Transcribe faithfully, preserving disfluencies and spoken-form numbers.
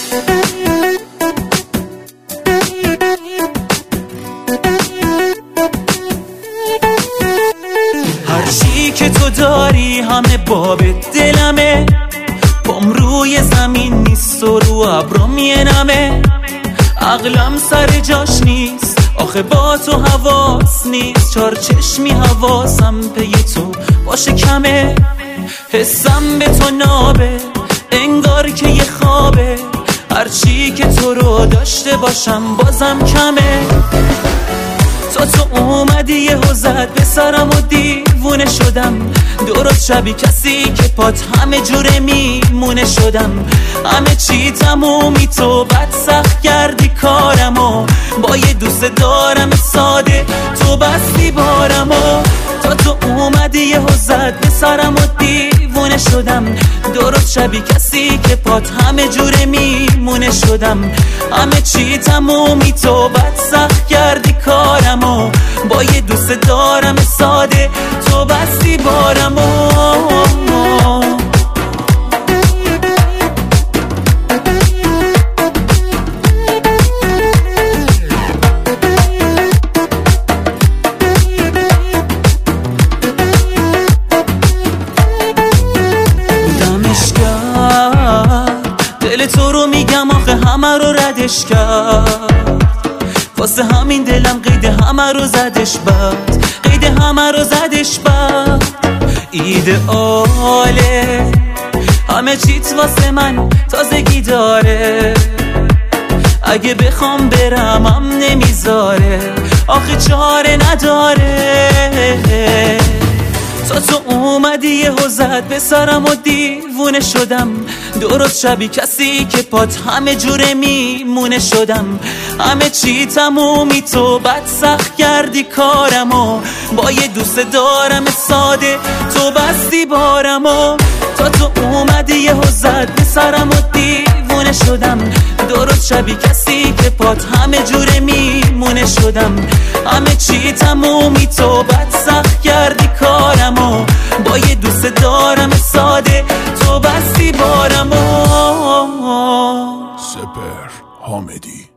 هرچی که تو داری همه باب دلمه، پام روی زمین نیست و رو ابرا مینمه، عقلم سر جاش نیست آخه با تو حواس نیست، چار چشمی حواسم پی تو باشه کمه، حسم به تو نابه انگار که یه خوابه، هرچی که تو رو داشته باشم بازم کمه، تا تو اومدی یه حوزت به سرم و دیوونه شدم، درست شبی کسی که پات همه جوره میمونه شدم، همه چی تمومی تو بد سخت کردی کارمو، با یه دوست دارم ساده تو بستی بارمو، تا تو اومدی یه حوزت به سرم و دیوونه شدم، درست شبی کسی که پات همه جوره میمونه شدم، همه چی تمومی تو بد سخت کردی کارمو، با یه دوست دارم ساده تو بستی بارمو. دل تو رو میگم آخه همه رو ردش کرد، واسه همین دلم قید همه رو زدش بد، قید همه رو زدش بد، ایدئاله همه چیت واسه من تازگی داره، اگه بخوام برمم نمیذاره آخه چاره نداره، تا تو اومدی یه حوزت به سرم و دیوونه شدم، درست شبی کسی که پات همه جوره میمونه شدم، همه چی تمومی تو بد سخت کردی کارمو، با یه دوست دارم ساده تو بستی بارمو، تا تو اومدی یه حوزت به سرم و دیوونه شدم، درست شبی کسی که پات همه جوره میمونه شدم، همه چی تمومی تو بد سخت کردی کارمو، با یه دوست دارم ساده تو بستی بارمو. سپر حامدی.